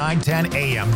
910 AM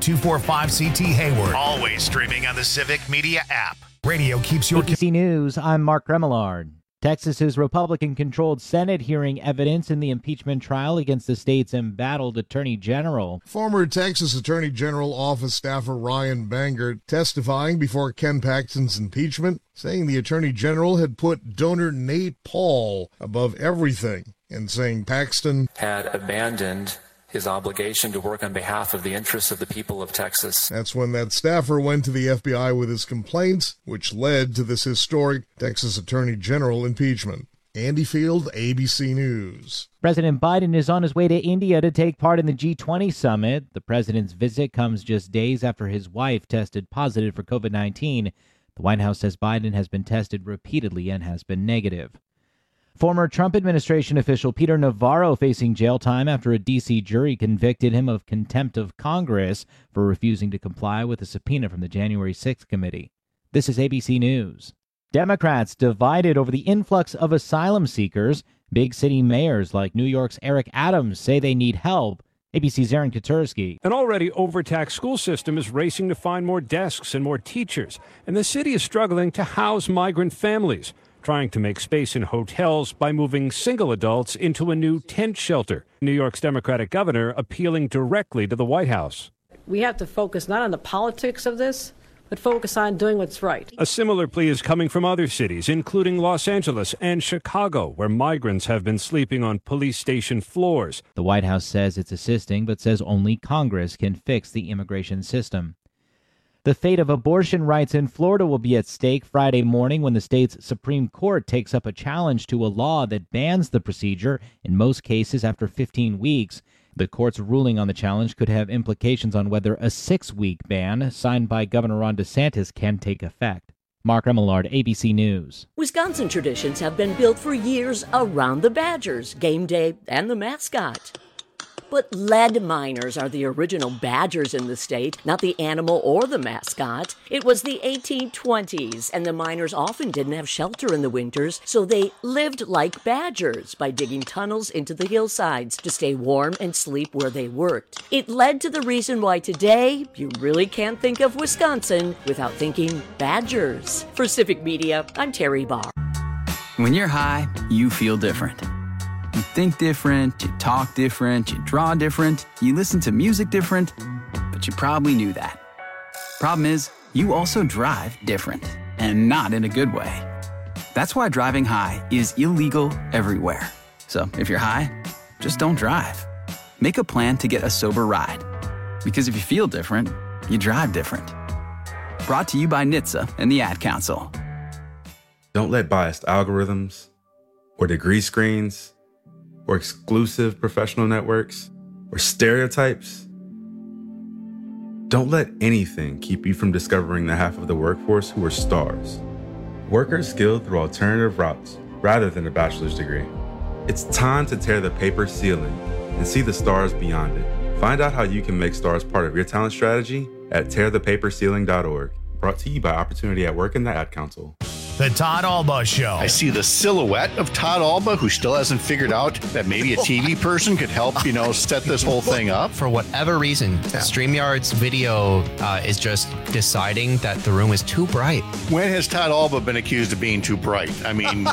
W245CT Hayward. Always streaming on the Civic Media app. Radio keeps your... ABC News, I'm Mark Remillard. Texas's Republican-controlled Senate hearing evidence in the impeachment trial against the state's embattled Attorney General. Former Texas Attorney General office staffer Ryan Bangert testifying before Ken Paxton's impeachment, saying the Attorney General had put donor Nate Paul above everything, and saying Paxton had abandoned his obligation to work on behalf of the interests of the people of Texas. That's when that staffer went to the FBI with his complaints, which led to this historic Texas Attorney General impeachment. Andy Field, ABC News. President Biden is on his way to India to take part in the G20 summit. The president's visit comes just days after his wife tested positive for COVID-19. The White House says Biden has been tested repeatedly and has been negative. Former Trump administration official Peter Navarro facing jail time after a D.C. jury convicted him of contempt of Congress for refusing to comply with a subpoena from the January 6th committee. This is ABC News. Democrats divided over the influx of asylum seekers. Big city mayors like New York's Eric Adams say they need help. ABC's Aaron Katursky. An already overtaxed school system is racing to find more desks and more teachers, and the city is struggling to house migrant families, trying to make space in hotels by moving single adults into a new tent shelter. New York's Democratic governor appealing directly to the White House. We have to focus not on the politics of this, but focus on doing what's right. A similar plea is coming from other cities, including Los Angeles and Chicago, where migrants have been sleeping on police station floors. The White House says it's assisting, but says only Congress can fix the immigration system. The fate of abortion rights in Florida will be at stake Friday morning when the state's Supreme Court takes up a challenge to a law that bans the procedure in most cases after 15 weeks. The court's ruling on the challenge could have implications on whether a 6-week ban signed by Governor Ron DeSantis can take effect. Mark Remillard, ABC News. Wisconsin traditions have been built for years around the Badgers, game day, and the mascot. But lead miners are the original badgers in the state, not the animal or the mascot. It was the 1820s, and the miners often didn't have shelter in the winters, so they lived like badgers by digging tunnels into the hillsides to stay warm and sleep where they worked. It led to the reason why today you really can't think of Wisconsin without thinking badgers. For Civic Media, I'm Terry Barr. When you're high, you feel different. You think different, you talk different, you draw different, you listen to music different, but you probably knew that. Problem is, you also drive different, and not in a good way. That's why driving high is illegal everywhere. So if you're high, just don't drive. Make a plan to get a sober ride. Because if you feel different, you drive different. Brought to you by NHTSA and the Ad Council. Don't let biased algorithms or degree screens or exclusive professional networks, or stereotypes. Don't let anything keep you from discovering the half of the workforce who are stars. Workers skilled through alternative routes rather than a bachelor's degree. It's time to tear the paper ceiling and see the stars beyond it. Find out how you can make stars part of your talent strategy at tearthepaperceiling.org. Brought to you by Opportunity at Work and the Ad Council. The Todd Alba Show. I see the silhouette of Todd Alba, who still hasn't figured out that maybe a TV person could help, set this whole thing up. For whatever reason, StreamYard's video is just deciding that the room is too bright. When has Todd Alba been accused of being too bright? I mean,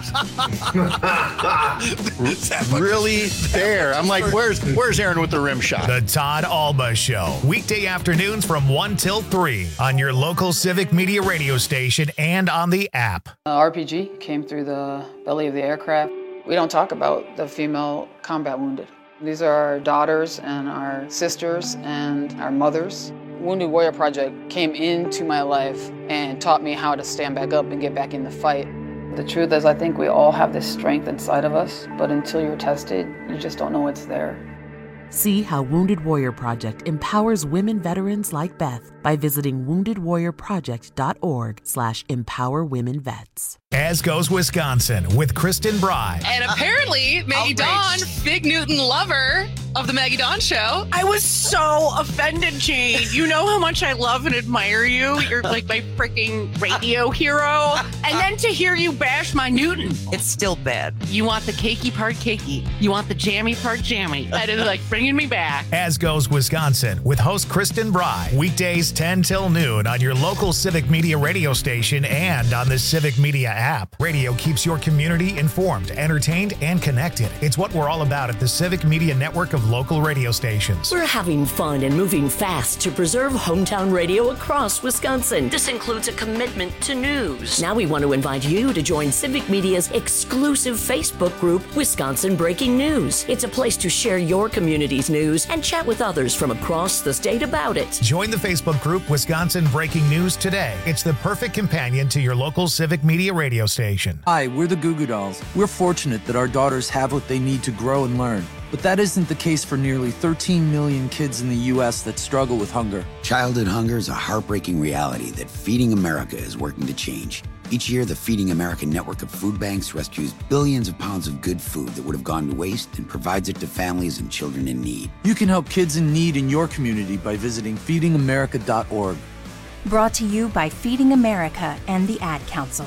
really there. I'm like, where's Aaron with the rim shot? The Todd Alba Show. Weekday afternoons from 1 till 3 on your local Civic Media radio station and on the app. RPG came through the belly of the aircraft. We don't talk about the female combat wounded. These are our daughters and our sisters and our mothers. Wounded Warrior Project came into my life and taught me how to stand back up and get back in the fight. The truth is, I think we all have this strength inside of us, but until you're tested, you just don't know it's there. See how Wounded Warrior Project empowers women veterans like Beth by visiting woundedwarriorproject.org/empowerwomenvets. As goes Wisconsin with Kristen Bry. And apparently, Maggie Dawn, Big Newton lover, of the Maggie Dawn Show. I was so offended, Jane. You know how much I love and admire you. You're like my freaking radio hero. And then to hear you bash my Newton, it's still bad. You want the cakey part cakey. You want the jammy part jammy. That is like bringing me back. As Goes Wisconsin with host Kristen Bry. Weekdays 10 till noon on your local Civic Media radio station and on the Civic Media app. Radio keeps your community informed, entertained, and connected. It's what we're all about at the Civic Media network of local radio stations. We're having fun and moving fast to preserve hometown radio across Wisconsin. This includes a commitment to news. Now we want to invite you to join Civic Media's exclusive Facebook group, Wisconsin Breaking News. It's a place to share your community's news and chat with others from across the state about it. Join the Facebook group Wisconsin Breaking News today. It's the perfect companion to your local Civic Media radio station. Hi, we're the Goo Goo Dolls. We're fortunate that our daughters have what they need to grow and learn. But that isn't the case for nearly 13 million kids in the U.S. that struggle with hunger. Childhood hunger is a heartbreaking reality that Feeding America is working to change. Each year, the Feeding America network of food banks rescues billions of pounds of good food that would have gone to waste and provides it to families and children in need. You can help kids in need in your community by visiting feedingamerica.org. Brought to you by Feeding America and the Ad Council.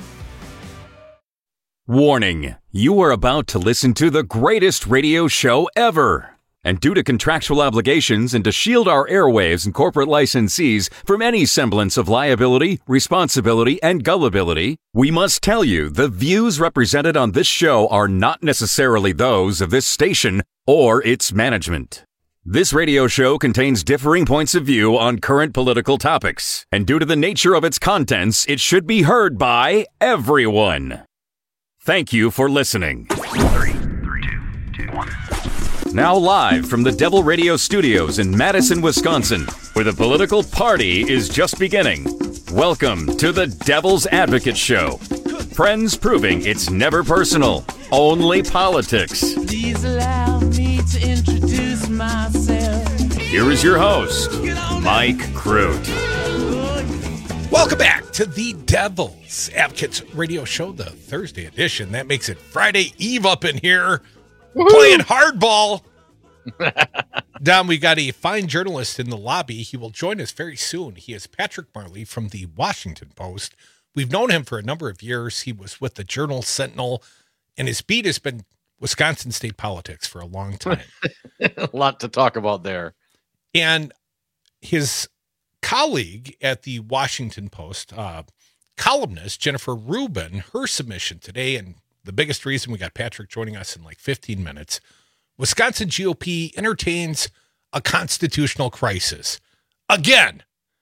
Warning, you are about to listen to the greatest radio show ever. And due to contractual obligations and to shield our airwaves and corporate licensees from any semblance of liability, responsibility, and gullibility, we must tell you the views represented on this show are not necessarily those of this station or its management. This radio show contains differing points of view on current political topics, and due to the nature of its contents, it should be heard by everyone. Thank you for listening. 3, 2, 1. Now live from the Devil Radio Studios in Madison, Wisconsin, where the political party is just beginning. Welcome to the Devil's Advocate Show. Friends proving it's never personal, only politics. Please allow me to introduce myself. Here is your host, Mike Crute. Welcome back to the Devil's Advocates Radio Show, the Thursday edition. That makes it Friday Eve up in here. We're playing hardball. Dom, we got a fine journalist in the lobby. He will join us very soon. He is Patrick Marley from the Washington Post. We've known him for a number of years. He was with the Journal Sentinel, and his beat has been Wisconsin state politics for a long time. A lot to talk about there. And his colleague at the Washington Post, columnist Jennifer Rubin, her submission today, and the biggest reason we got Patrick joining us in like 15 minutes, Wisconsin GOP entertains a constitutional crisis. Again.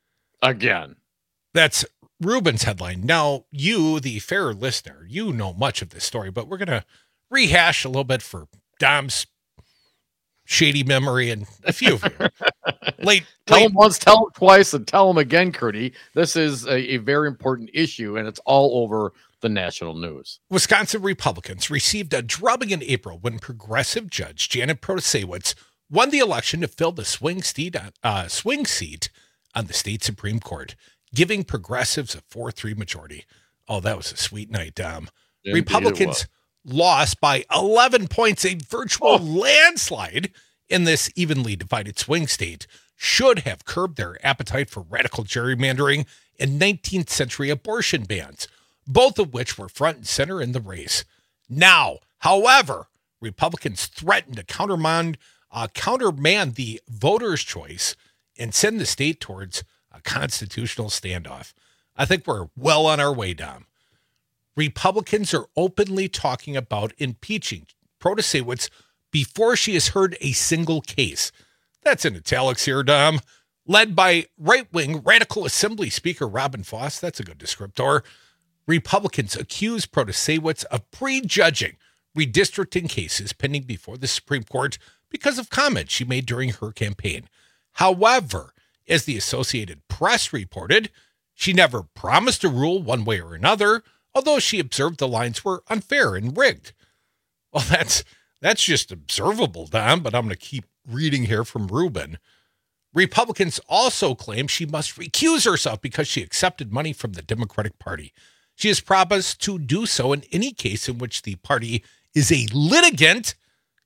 That's Rubin's headline. Now, you, the fair listener, you know much of this story, but we're going to rehash a little bit for Dom's shady memory and a few of you. Tell him once, tell him twice, and tell him again, Curdy. This is a very important issue, and it's all over the national news. Wisconsin Republicans received a drubbing in April when progressive judge Janet Protasiewicz won the election to fill the swing seat on the state Supreme Court, giving progressives a 4-3 majority. Oh, that was a sweet night, Dom. Indeed Republicans lost by 11 points, a virtual landslide in this evenly divided swing state, should have curbed their appetite for radical gerrymandering and 19th century abortion bans, both of which were front and center in the race. Now, however, Republicans threatened to countermand the voters' choice and send the state towards a constitutional standoff. I think we're well on our way, Dom. Republicans are openly talking about impeaching Protasiewicz before she has heard a single case. That's in italics here, Dom. Led by right-wing Radical Assembly Speaker Robin Foss, that's a good descriptor, Republicans accuse Protasiewicz of prejudging redistricting cases pending before the Supreme Court because of comments she made during her campaign. However, as the Associated Press reported, she never promised a rule one way or another, although she observed the lines were unfair and rigged. Well, that's just observable, Dom, but I'm going to keep reading here from Rubin. Republicans also claim she must recuse herself because she accepted money from the Democratic Party. She has promised to do so in any case in which the party is a litigant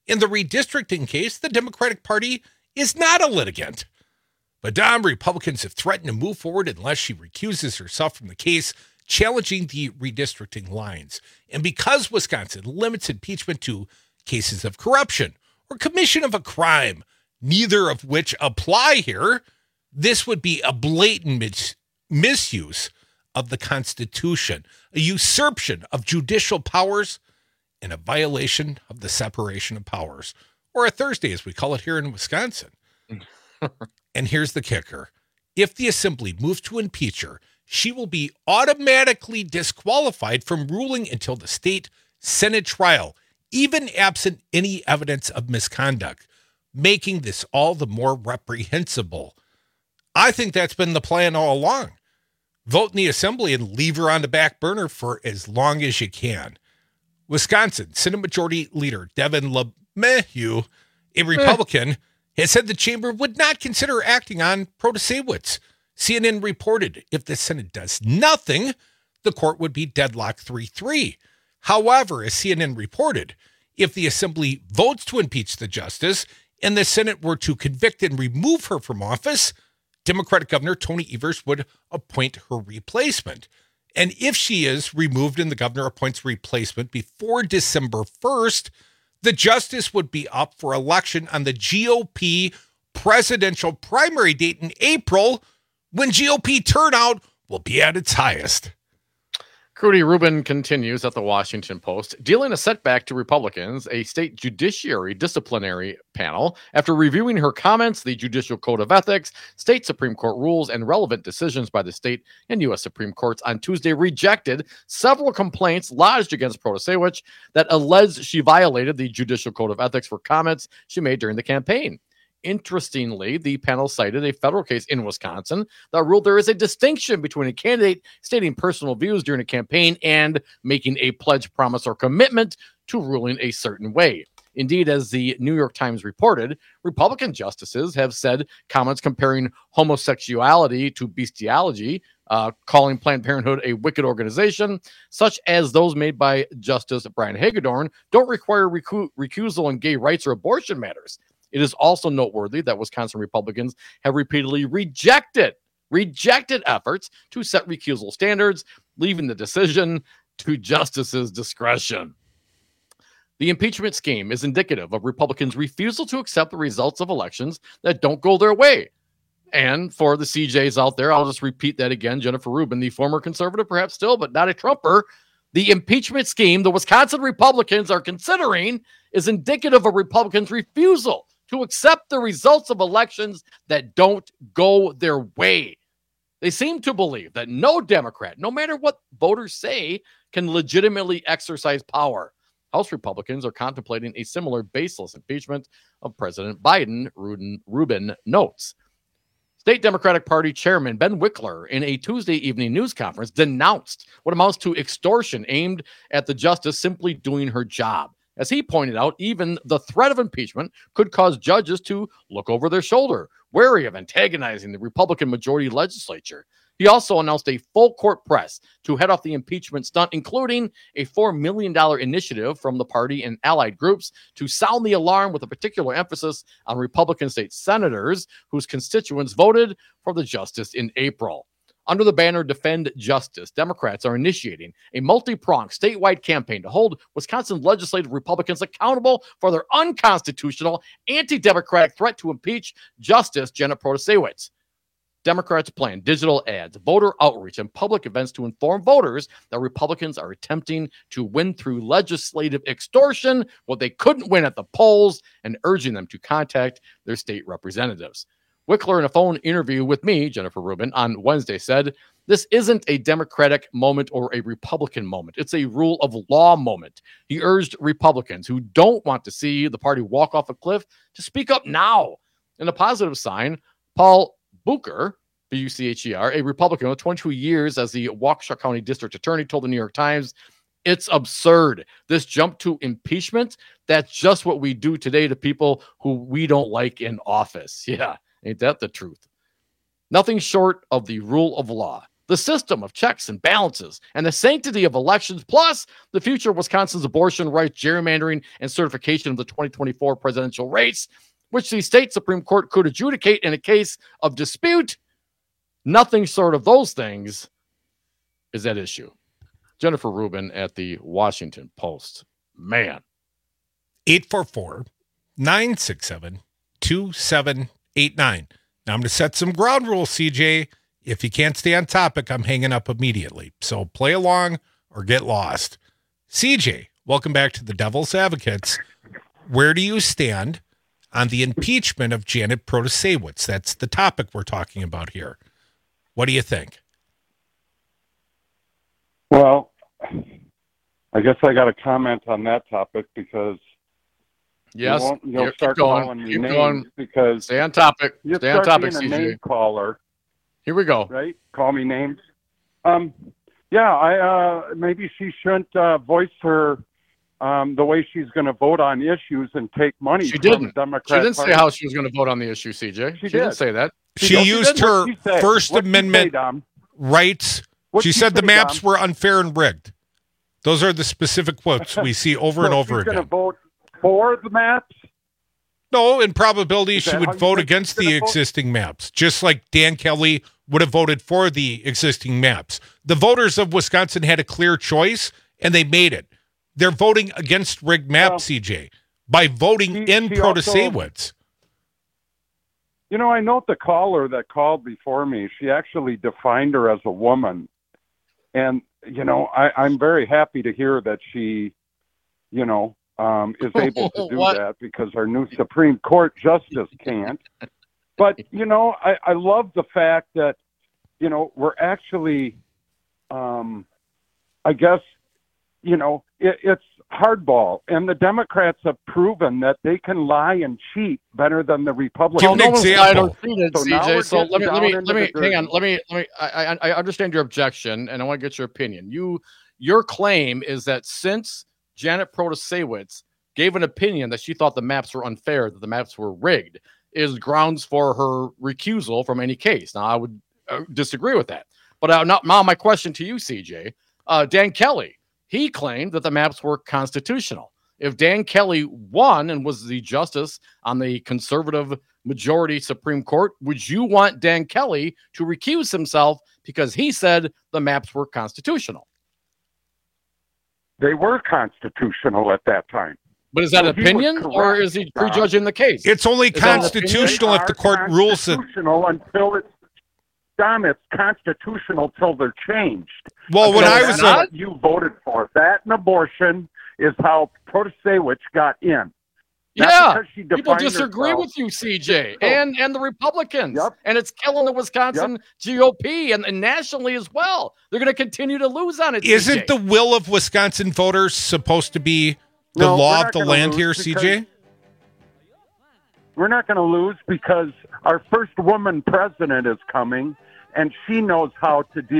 In the redistricting case, the Democratic Party is not a litigant. Madame, Republicans have threatened to move forward unless she recuses herself from the case, challenging the redistricting lines. And because Wisconsin limits impeachment to cases of corruption or commission of a crime, neither of which apply here, this would be a blatant misuse of the Constitution, a usurpation of judicial powers, and a violation of the separation of powers, or a Thursday, as we call it here in Wisconsin. And here's the kicker. If the Assembly moves to impeach her, she will be automatically disqualified from ruling until the state Senate trial, even absent any evidence of misconduct, making this all the more reprehensible. I think that's been the plan all along. Vote in the Assembly and leave her on the back burner for as long as you can. Wisconsin Senate Majority Leader Devin LeMahieu, a Republican, has said the chamber would not consider acting on Protasewicz. CNN reported if the Senate does nothing, the court would be deadlocked 3-3. However, as CNN reported, if the Assembly votes to impeach the justice and the Senate were to convict and remove her from office, Democratic Governor Tony Evers would appoint her replacement. And if she is removed and the governor appoints replacement before December 1st, the justice would be up for election on the GOP presidential primary date in April, when GOP turnout will be at its highest. Crudy Rubin continues at the Washington Post, dealing a setback to Republicans, a state judiciary disciplinary panel, after reviewing her comments, the Judicial Code of Ethics, state Supreme Court rules, and relevant decisions by the state and U.S. Supreme Courts on Tuesday, rejected several complaints lodged against Protasewicz that alleged she violated the Judicial Code of Ethics for comments she made during the campaign. Interestingly, the panel cited a federal case in Wisconsin that ruled there is a distinction between a candidate stating personal views during a campaign and making a pledge, promise, or commitment to ruling a certain way. Indeed, as the New York Times reported, Republican justices have said comments comparing homosexuality to bestiality, calling Planned Parenthood a wicked organization, such as those made by Justice Brian Hagedorn, don't require recusal in gay rights or abortion matters. It is also noteworthy that Wisconsin Republicans have repeatedly rejected efforts to set recusal standards, leaving the decision to justices' discretion. The impeachment scheme is indicative of Republicans' refusal to accept the results of elections that don't go their way. And for the CJs out there, I'll just repeat that again. Jennifer Rubin, the former conservative, perhaps still, but not a Trumper. The impeachment scheme the Wisconsin Republicans are considering is indicative of Republicans' refusal to accept the results of elections that don't go their way. They seem to believe that no Democrat, no matter what voters say, can legitimately exercise power. House Republicans are contemplating a similar baseless impeachment of President Biden, Rubin notes. State Democratic Party Chairman Ben Wickler, in a Tuesday evening news conference, denounced what amounts to extortion aimed at the justice simply doing her job. As he pointed out, even the threat of impeachment could cause judges to look over their shoulder, wary of antagonizing the Republican majority legislature. He also announced a full court press to head off the impeachment stunt, including a $4 million initiative from the party and allied groups to sound the alarm, with a particular emphasis on Republican state senators whose constituents voted for the justice in April. Under the banner Defend Justice, Democrats are initiating a multi-pronged statewide campaign to hold Wisconsin legislative Republicans accountable for their unconstitutional, anti-democratic threat to impeach Justice Janet Protasewicz. Democrats plan digital ads, voter outreach, and public events to inform voters that Republicans are attempting to win through legislative extortion what they couldn't win at the polls, and urging them to contact their state representatives. Wickler, in a phone interview with me, Jennifer Rubin, on Wednesday said, "This isn't a Democratic moment or a Republican moment. It's a rule of law moment." He urged Republicans who don't want to see the party walk off a cliff to speak up now. In a positive sign, Paul Bucher, B-U-C-H-E-R, a Republican with 22 years as the Waukesha County District Attorney, told the New York Times, "It's absurd. This jump to impeachment, that's just what we do today to people who we don't like in office." Yeah. Ain't that the truth? Nothing short of the rule of law the system of checks and balances, and the sanctity of elections, plus the future of Wisconsin's abortion rights, gerrymandering, and certification of the 2024 presidential race, which the state Supreme Court could adjudicate in a case of dispute, nothing short of those things is at issue. Jennifer Rubin at the Washington Post. Man. 844-967-2789. Now I'm going to set some ground rules, CJ. If you can't stay on topic, I'm hanging up immediately. So play along or get lost. CJ, welcome back to the Devil's Advocates. Where do you stand on the impeachment of Janet Protasewicz? That's the topic we're talking about here. What do you think? Well, I guess I got to comment on that topic because yes, you'll start calling me names because stay on topic. You stay on topic, being a CJ. name caller. Here we go. Right? Call me names. Yeah, maybe she shouldn't voice her the way she's going to vote on issues and take money. She from didn't. The Democrat She didn't Party. say how she was going to vote on the issue, CJ. She didn't say that. She used her First Amendment rights. What'd She she said the say, maps Dom? were unfair and rigged. Those are the specific quotes we see over and over She's going again. to vote for the maps? No, in probability, Is she that would how you vote think against she's the gonna vote? existing maps, just like Dan Kelly would have voted for the existing maps. The voters of Wisconsin had a clear choice, and they made it. They're voting against rigged maps, CJ, by voting in she Protasewicz. You know, I note the caller that called before me, she actually defined her as a woman. And, you know, I'm very happy to hear that she, you know, is able to do that because our new Supreme Court justice can't. But, you know, I love the fact that, you know, we're actually, I guess, you know, it's hardball. And the Democrats have proven that they can lie and cheat better than the Republicans. Well, no one's lied or cheated, So now CJ. we're So let getting me down into the hang on. dirt. Let me. I understand your objection, and I want to get your opinion. Your claim is that since Janet Protasewicz gave an opinion that she thought the maps were unfair, that the maps were rigged, is grounds for her recusal from any case. Now, I would disagree with that. But now my question to you, CJ, Dan Kelly, he claimed that the maps were constitutional. If Dan Kelly won and was the justice on the conservative majority Supreme Court, would you want Dan Kelly to recuse himself because he said the maps were constitutional? They were constitutional at that time. But is that So an he was opinion, or correct, is he Don. prejudging the case? It's only Is that an constitutional opinion? if the court rules that. Constitutional until it's done. It's constitutional till they're changed. Well, when I was what you voted for, that and abortion is how Protasewicz got in. Not Yeah, because she people defined disagree herself. with you, CJ, So- and the Republicans, and it's killing the Wisconsin GOP and nationally as well. They're going to continue to lose on it. Isn't CJ. the will of Wisconsin voters supposed to be the No, law we're of not the gonna land lose here, because- CJ? We're not going to lose because our first woman president is coming, and she knows how to deal.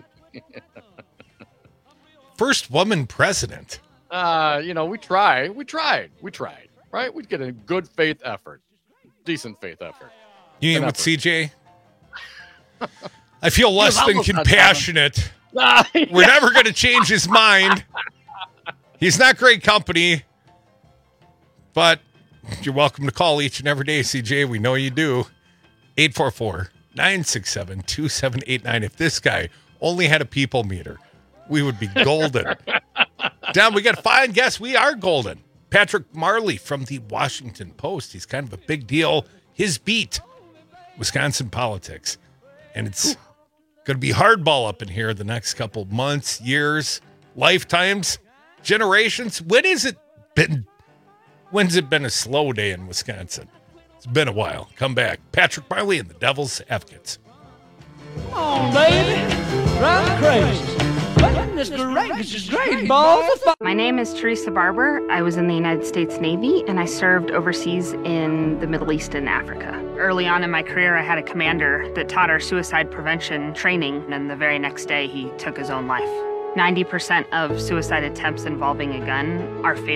First woman president. You know, we tried, right? We'd get a good faith effort, decent faith effort. You An mean with effort. CJ? I feel less He was than almost not compassionate. done. We're never going to change his mind. He's not great company, but you're welcome to call each and every day, CJ. We know you do. 844-967-2789. If this guy only had a people meter, we would be golden. Don, we got a fine guest. We are golden. Patrick Marley from the Washington Post. He's kind of a big deal. His beat, Wisconsin politics. And it's going to be hardball up in here the next couple months, years, lifetimes, generations. When's it been a slow day in Wisconsin? It's been a while. Come back. Patrick Marley and the Devil's Advocates. Come on, baby. Drive crazy. Goodness gracious, great balls. My name is Teresa Barber. I was in the United States Navy and I served overseas in the Middle East and Africa. Early on in my career, I had a commander that taught our suicide prevention training, and the very next day he took his own life. 90% of suicide attempts involving a gun are fatal.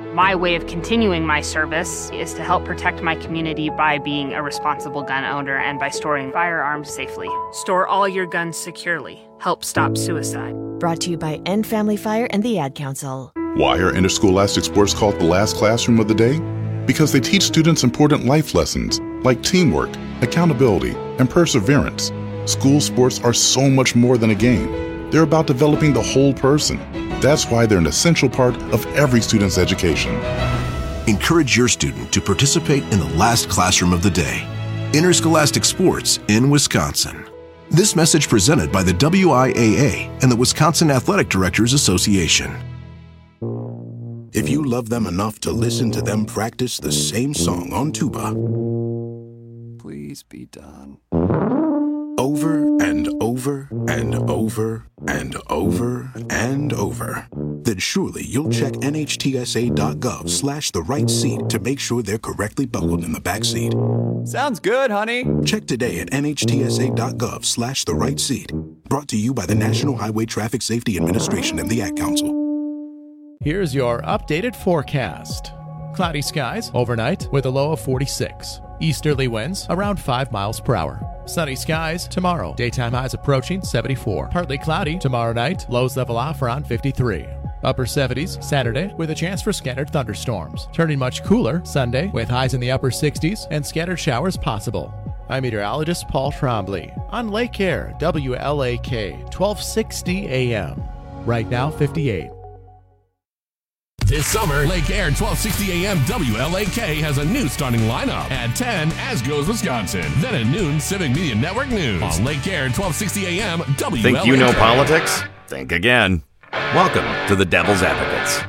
My way of continuing my service is to help protect my community by being a responsible gun owner and by storing firearms safely. Store all your guns securely. Help stop suicide. Brought to you by End Family Fire and the Ad Council. Why are interscholastic sports called the last classroom of the day? Because they teach students important life lessons like teamwork, accountability, and perseverance. School sports are so much more than a game. They're about developing the whole person. That's why they're an essential part of every student's education. Encourage your student to participate in the last classroom of the day. Interscholastic sports in Wisconsin. This message presented by the WIAA and the Wisconsin Athletic Directors Association. If you love them enough to listen to them practice the same song on tuba, please be done. Over and over and over and over and over, then surely you'll check nhtsa.gov/the right seat to make sure they're correctly buckled in the back seat. Sounds good, honey. Check today at nhtsa.gov/the right seat. Brought to you by the National Highway Traffic Safety Administration and the Ad Council. Here's your updated forecast. Cloudy skies overnight with a low of 46. Easterly winds around 5 miles per hour. Sunny skies tomorrow. Daytime highs approaching 74. Partly cloudy tomorrow night. Lows level off around 53. Upper 70s Saturday with a chance for scattered thunderstorms. Turning much cooler Sunday with highs in the upper 60s and scattered showers possible. I'm meteorologist Paul Trombley on Lake Air, WLAK, 1260 AM. Right now, 58. This summer, Lake Air 1260 AM WLAK has a new starting lineup. At 10, As Goes Wisconsin. Then at noon, Civic Media Network News. On Lake Air 1260 AM WLAK. Think you know politics? Think again. Welcome to the Devil's Advocates.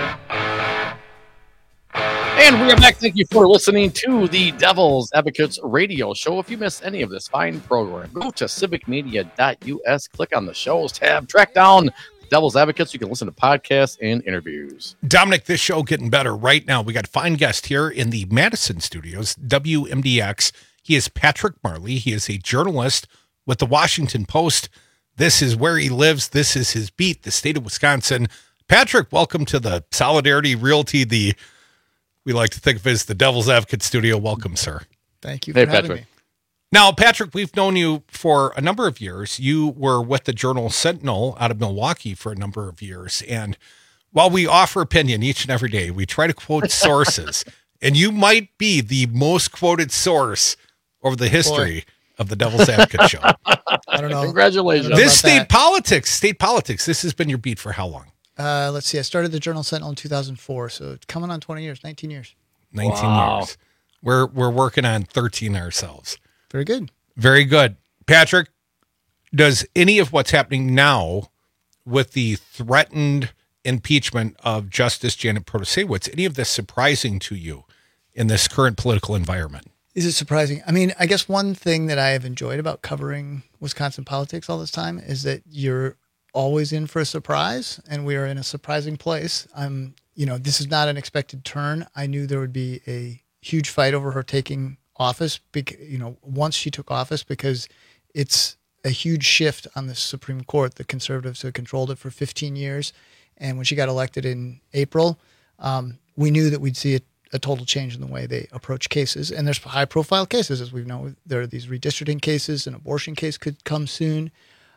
And we are back. Thank you for listening to the Devil's Advocates radio show. If you missed any of this fine program, go to civicmedia.us, click on the shows tab, track down Devil's Advocates. You can listen to podcasts and interviews. Dominic, this show getting better right now. We got a fine guest here in the Madison studios, WMDX. He is Patrick Marley. He is a journalist with the Washington Post. This is where he lives. This is his beat, the state of Wisconsin. Patrick, welcome to the Solidarity Realty, we like to think of as the Devil's Advocate studio. Welcome, sir. Thank you for having me. Now, Patrick, we've known you for a number of years. You were with the Journal Sentinel out of Milwaukee for a number of years. And while we offer opinion each and every day, we try to quote sources. And you might be the most quoted source over the history of the Devil's Advocate show. I don't know. Congratulations. This state politics, this has been your beat for how long? Let's see. I started the Journal Sentinel in 2004. So it's coming on 20 years, 19 years. 19 years. We're working on 13 ourselves. Very good. Very good. Patrick, does any of what's happening now with the threatened impeachment of Justice Janet Protasiewicz, any of this surprising to you in this current political environment? Is it surprising? I mean, I guess one thing that I have enjoyed about covering Wisconsin politics all this time is that you're always in for a surprise, and we are in a surprising place. This is not an expected turn. I knew there would be a huge fight over her taking office, once she took office, because it's a huge shift on the Supreme Court. The conservatives have controlled it for 15 years. And when she got elected in April, we knew that we'd see a total change in the way they approach cases. And there's high profile cases, as we know. There are these redistricting cases. An abortion case could come soon.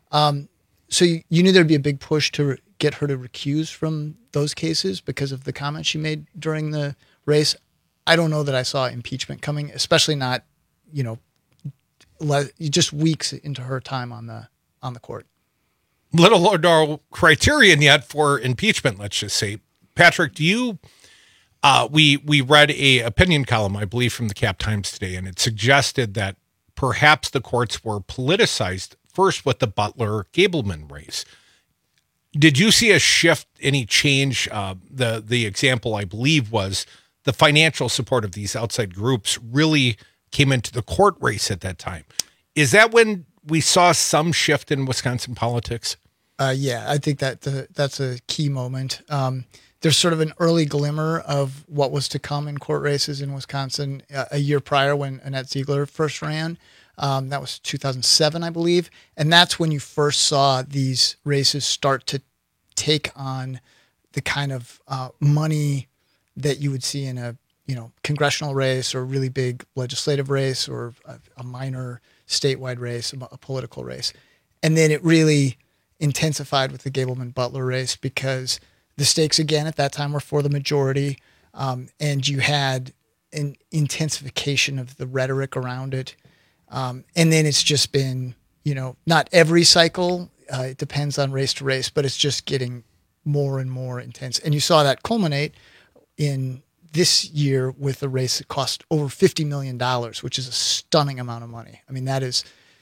So you knew there'd be a big push to get her to recuse from those cases because of the comments she made during the race. I don't know that I saw impeachment coming, especially not, just weeks into her time on the court. Little no criterion yet for impeachment, let's just say. Patrick, do you? We read a opinion column, I believe, from the Cap Times today, and it suggested that perhaps the courts were politicized first with the Butler-Gableman race. Did you see a shift, any change? The example, I believe, was the financial support of these outside groups really came into the court race at that time. Is that when we saw some shift in Wisconsin politics? Yeah, I think that's a key moment. There's sort of an early glimmer of what was to come in court races in Wisconsin a year prior when Annette Ziegler first ran. That was 2007, I believe. And that's when you first saw these races start to take on the kind of money that you would see in a congressional race or a really big legislative race or a minor statewide race, a political race. And then it really intensified with the Gableman-Butler race because the stakes again at that time were for the majority, and you had an intensification of the rhetoric around it. And then it's just been, not every cycle, it depends on race to race, but it's just getting more and more intense. And you saw that culminate in this year with a race that cost over $50 million, which is a stunning amount of money. I mean, that is,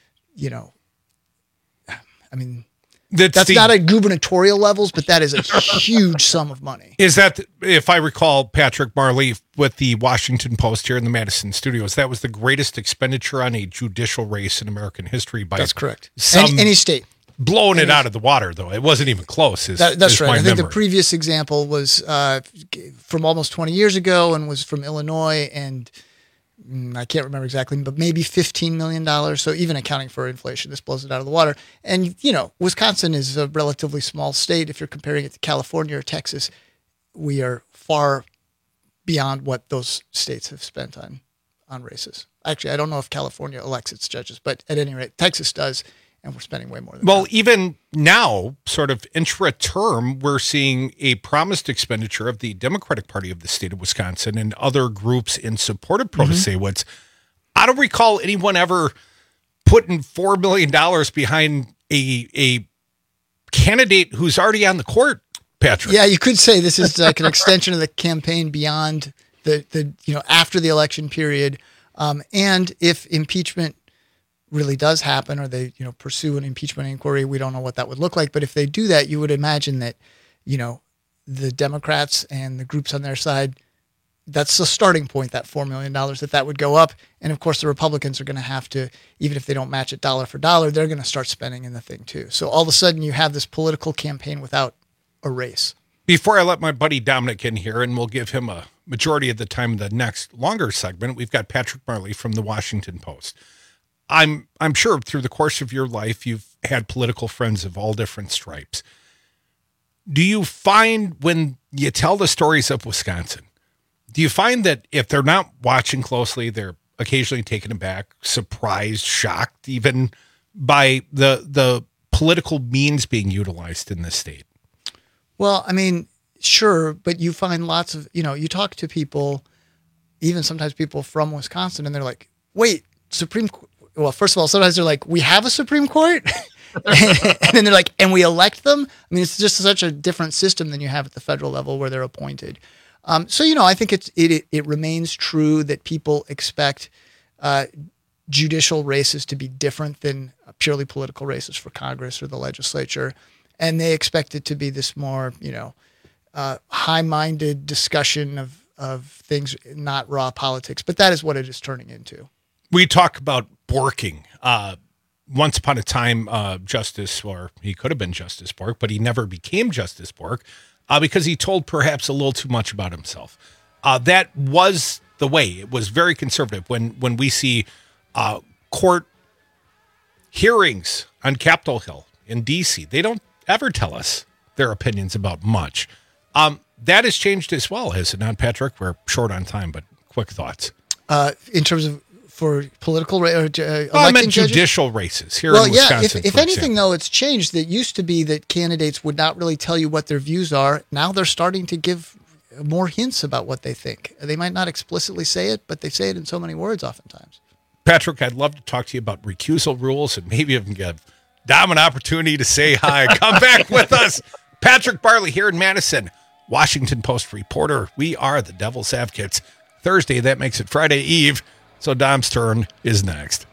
that's not at gubernatorial levels, but that is a huge sum of money. Is that, if I recall, Patrick Marley with the Washington Post here in the Madison studios, that was the greatest expenditure on a judicial race in American history by That's correct. Any state. Blowing it out of the water, though. It wasn't even close. That's right. I think the previous example was from almost 20 years ago and was from Illinois, and I can't remember exactly, but maybe $15 million. So even accounting for inflation, this blows it out of the water. And, Wisconsin is a relatively small state. If you're comparing it to California or Texas, we are far beyond what those states have spent on races. Actually, I don't know if California elects its judges, but at any rate, Texas does. And we're spending way more than that. Even now, sort of intra-term, we're seeing a promised expenditure of the Democratic Party of the state of Wisconsin and other groups in support of Protasewicz. I don't recall anyone ever putting $4 million behind a candidate who's already on the court, Patrick. Yeah, you could say this is like an extension of the campaign beyond the after the election period. And if impeachment really does happen, or they pursue an impeachment inquiry, we don't know what that would look like, but if they do that, you would imagine that the Democrats and the groups on their side, that's the starting point, that $4 million, that would go up. And of course the Republicans are going to have to, even if they don't match it dollar for dollar, they're going to start spending in the thing too. So all of a sudden you have this political campaign without a race. Before I let my buddy Dominic in here, and we'll give him a majority of the time in the next longer segment, we've got Patrick Marley from the Washington Post. I'm sure through the course of your life, you've had political friends of all different stripes. Do you find when you tell the stories of Wisconsin, do you find that if they're not watching closely, they're occasionally taken aback, surprised, shocked, even by the political means being utilized in this state? Well, I mean, sure, but you find lots of, you talk to people, even sometimes people from Wisconsin, and they're like, wait, Supreme Court. Well, first of all, sometimes they're like, we have a Supreme Court? And then they're like, and we elect them? I mean, it's just such a different system than you have at the federal level where they're appointed. So, I think it remains true that people expect judicial races to be different than purely political races for Congress or the legislature. And they expect it to be this more, high-minded discussion of things, not raw politics. But that is what it is turning into. We talk about Borking. Once upon a time, Justice, or he could have been Justice Bork, but he never became Justice Bork because he told perhaps a little too much about himself. That was the way. It was very conservative. When we see court hearings on Capitol Hill in D.C., they don't ever tell us their opinions about much. That has changed as well, has it not, Patrick? We're short on time, but quick thoughts. In terms of for political electing I meant judges? judicial races here in Wisconsin. If anything, though, it's changed. It used to be that candidates would not really tell you what their views are. Now they're starting to give more hints about what they think. They might not explicitly say it, but they say it in so many words oftentimes. Patrick, I'd love to talk to you about recusal rules and maybe even give Dom an opportunity to say hi. Come back with us. Patrick Barley here in Madison, Washington Post reporter. We are the Devil's Advocates. Thursday, that makes it Friday Eve. So Dom's turn is next.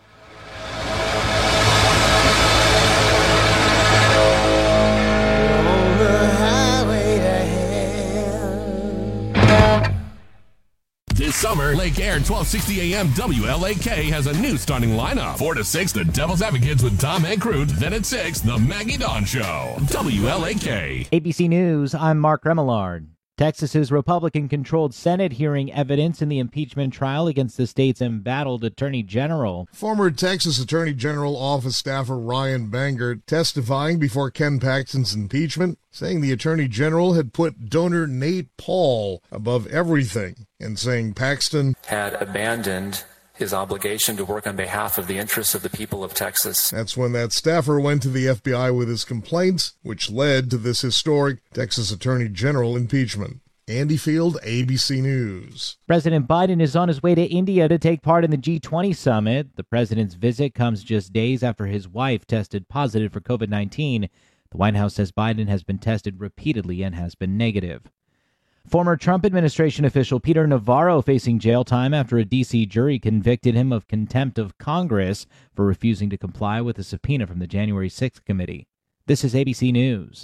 This summer, Lake Air 1260 AM WLAK has a new starting lineup. 4 to 6, the Devil's Advocates with Tom Hankrut. Then at 6, the Maggie Dawn Show. WLAK. ABC News, I'm Mark Remillard. Texas's Republican-controlled Senate hearing evidence in the impeachment trial against the state's embattled Attorney General. Former Texas Attorney General office staffer Ryan Bangert testifying before Ken Paxton's impeachment, saying the Attorney General had put donor Nate Paul above everything, and saying Paxton had abandoned his obligation to work on behalf of the interests of the people of Texas. That's when that staffer went to the FBI with his complaints, which led to this historic Texas Attorney General impeachment. Andy Field, ABC News. President Biden is on his way to India to take part in the G20 summit. The president's visit comes just days after his wife tested positive for COVID-19. The White House says Biden has been tested repeatedly and has been negative. Former Trump administration official Peter Navarro facing jail time after a D.C. jury convicted him of contempt of Congress for refusing to comply with a subpoena from the January 6th committee. This is ABC News.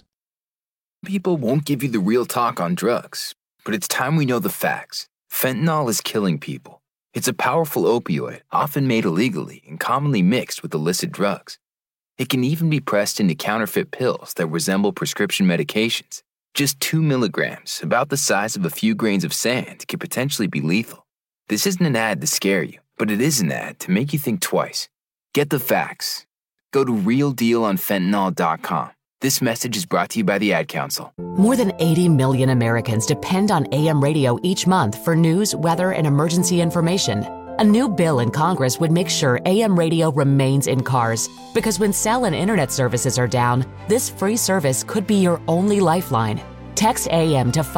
People won't give you the real talk on drugs, but it's time we know the facts. Fentanyl is killing people. It's a powerful opioid, often made illegally and commonly mixed with illicit drugs. It can even be pressed into counterfeit pills that resemble prescription medications. Just 2 milligrams, about the size of a few grains of sand, could potentially be lethal. This isn't an ad to scare you, but it is an ad to make you think twice. Get the facts. Go to realdealonfentanyl.com. This message is brought to you by the Ad Council. More than 80 million Americans depend on AM radio each month for news, weather, and emergency information. A new bill in Congress would make sure AM radio remains in cars, because when cell and internet services are down, this free service could be your only lifeline. Text AM to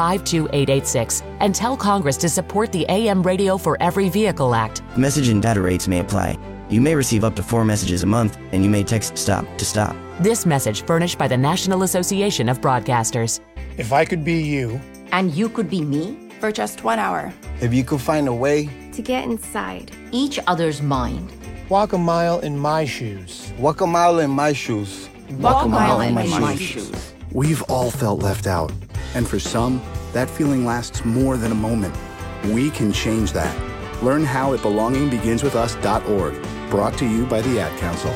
52886 and tell Congress to support the AM Radio for Every Vehicle Act. Message and data rates may apply. You may receive up to 4 messages a month, and you may text STOP to stop. This message furnished by the National Association of Broadcasters. If I could be you. And you could be me? For just 1 hour. If you could find a way to get inside each other's mind. Walk a mile in my shoes. Walk a mile in my shoes. Walk a mile in my shoes. We've all felt left out. And for some, that feeling lasts more than a moment. We can change that. Learn how at belongingbeginswithus.org. Brought to you by the Ad Council.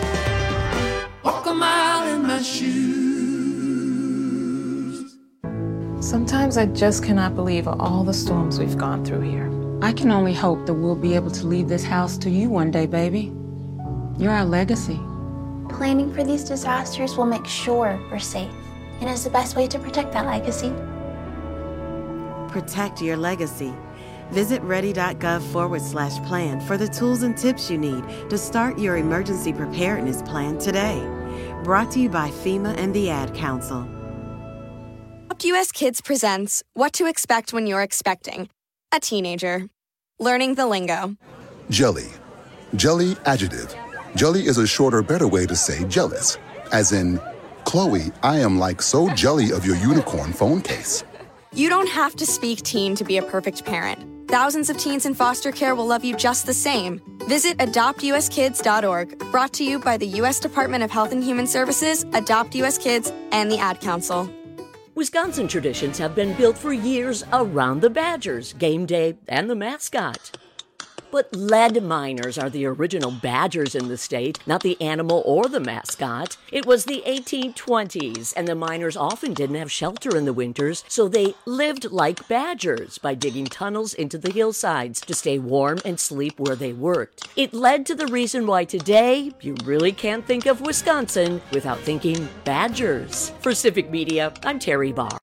Walk a mile in my shoes. Sometimes I just cannot believe all the storms we've gone through here. I can only hope that we'll be able to leave this house to you one day, baby. You're our legacy. Planning for these disasters will make sure we're safe, and is the best way to protect that legacy. Protect your legacy. Visit ready.gov/plan for the tools and tips you need to start your emergency preparedness plan today. Brought to you by FEMA and the Ad Council. Adopt US Kids presents What to Expect When You're Expecting a Teenager. Learning the lingo. Jelly. Jelly adjective. Jelly is a shorter, better way to say jealous. As in, Chloe, I am like so jelly of your unicorn phone case. You don't have to speak teen to be a perfect parent. Thousands of teens in foster care will love you just the same. Visit adoptuskids.org. Brought to you by the U.S. Department of Health and Human Services, Adopt US Kids, and the Ad Council. Wisconsin traditions have been built for years around the Badgers, game day, and the mascot. But lead miners are the original Badgers in the state, not the animal or the mascot. It was the 1820s, and the miners often didn't have shelter in the winters, so they lived like badgers by digging tunnels into the hillsides to stay warm and sleep where they worked. It led to the reason why today you really can't think of Wisconsin without thinking Badgers. For Civic Media, I'm Terry Barr.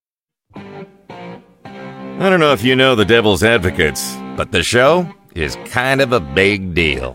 I don't know if you know the Devil's Advocates, but the show is kind of a big deal.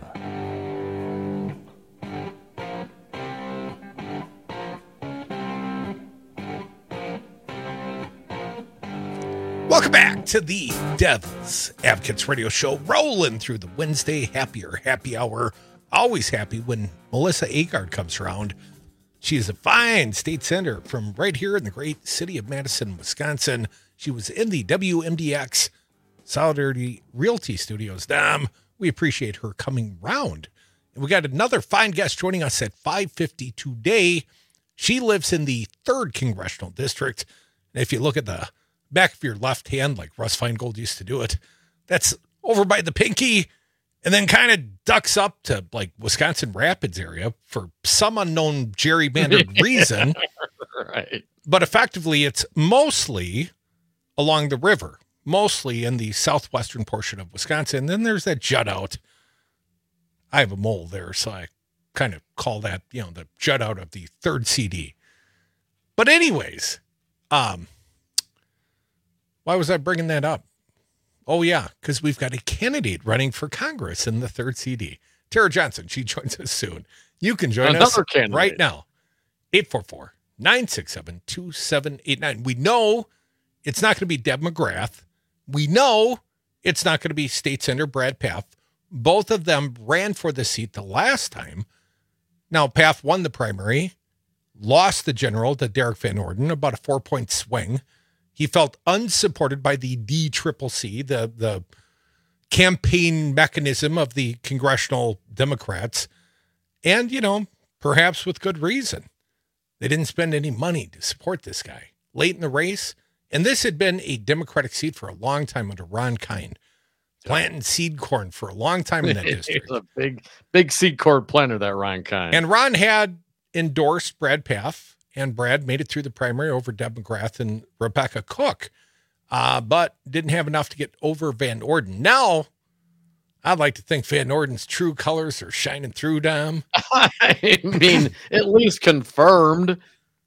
Welcome back to the Devil's Advocates radio show, rolling through the Wednesday happy hour. Always happy when Melissa Agard comes around. She is a fine state senator from right here in the great city of Madison, Wisconsin. She was in the WMDX Solidarity Realty Studios. We appreciate her coming round. And we got another fine guest joining us at 5:50 today. She lives in the 3rd Congressional District. And if you look at the back of your left hand, like Russ Feingold used to do it, that's over by the pinky, and then kind of ducks up to like Wisconsin Rapids area for some unknown gerrymandered reason. Right. But effectively, it's mostly along the river, mostly in the southwestern portion of Wisconsin. And then there's that jut out. I have a mole there, so I kind of call that, the jut out of the third CD. But anyways, why was I bringing that up? Oh, yeah, because we've got a candidate running for Congress in the third CD. Tara Johnson, she joins us soon. You can join us right now. 844-967-2789. We know it's not going to be Deb McGrath. We know it's not going to be State Senator Brad Pfaff. Both of them ran for the seat the last time. Now, Pfaff won the primary, lost the general to Derek Van Orden, about a 4-point swing. He felt unsupported by the DCCC, the campaign mechanism of the congressional Democrats. And, perhaps with good reason. They didn't spend any money to support this guy late in the race. And this had been a Democratic seat for a long time under Ron Kind, planting seed corn for a long time in that district. He's a big seed corn planter, that Ron Kind. And Ron had endorsed Brad Pfaff, and Brad made it through the primary over Deb McGrath and Rebecca Cook, but didn't have enough to get over Van Orden. Now, I'd like to think Van Orden's true colors are shining through, Dom. I mean, at least confirmed.